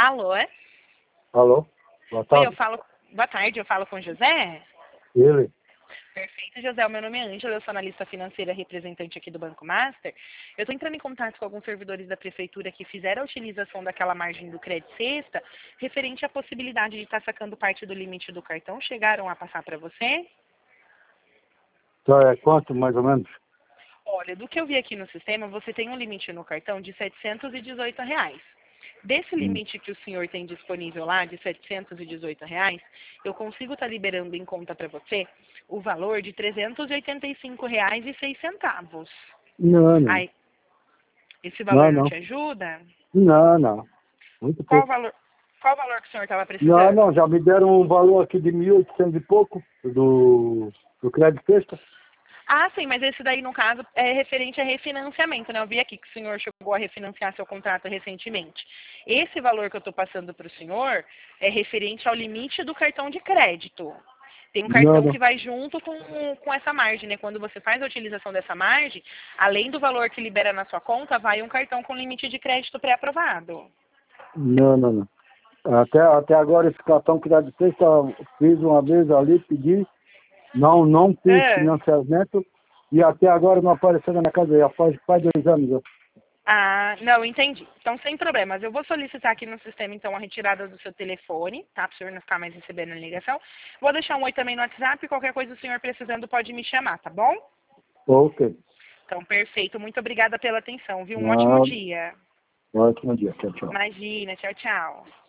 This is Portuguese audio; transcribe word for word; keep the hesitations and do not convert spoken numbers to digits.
Alô? Alô? Boa Oi, tarde. eu falo... Boa tarde, eu falo com o José? Ele? Perfeito, José. O meu nome é Ângela, eu sou analista financeira representante aqui do Banco Master. Eu estou entrando em contato com alguns servidores da prefeitura que fizeram a utilização daquela margem do crédito sexta, referente à possibilidade de estar sacando parte do limite do cartão. Chegaram a passar para você? Então, é quanto, mais ou menos? Olha, do que eu vi aqui no sistema, você tem um limite no cartão de setecentos e dezoito reais. Desse Hum. limite que o senhor tem disponível lá, de setecentos e dezoito reais, eu consigo estar liberando em conta para você o valor de trezentos e oitenta e cinco reais e seis centavos. Não, não. Aí, esse Não, valor não não. te ajuda? Não, não. Muito Qual o pouco. valor, qual o valor que o senhor estava Não, não. precisando? Já me deram um valor aqui de mil e oitocentos e pouco do, do crédito sexta. Ah, sim, mas esse daí, no caso, é referente a refinanciamento, né? Eu vi aqui que o senhor chegou a refinanciar seu contrato recentemente. Esse valor que eu estou passando para o senhor é referente ao limite do cartão de crédito. Tem um Não, cartão não. que vai junto com, com essa margem, né? Quando você faz a utilização dessa margem, além do valor que libera na sua conta, vai um cartão com limite de crédito pré-aprovado. Não, não, não. Até, até agora esse cartão que dá de sexta, fiz uma vez ali, pedi, não, não fiz É. financiamento e até agora não apareceu na minha casa, já faz, faz dois anos. já. Ah, não, entendi. Então, sem problemas. Eu vou solicitar aqui no sistema, então, a retirada do seu telefone, tá? Para o senhor não ficar mais recebendo a ligação. Vou deixar um oi também no WhatsApp. Qualquer coisa o senhor precisando pode me chamar, tá bom? Ok. Então, perfeito. Muito obrigada pela atenção, viu? Um ótimo Ah, dia. ótimo dia. Tchau, tchau. Imagina. Tchau, tchau.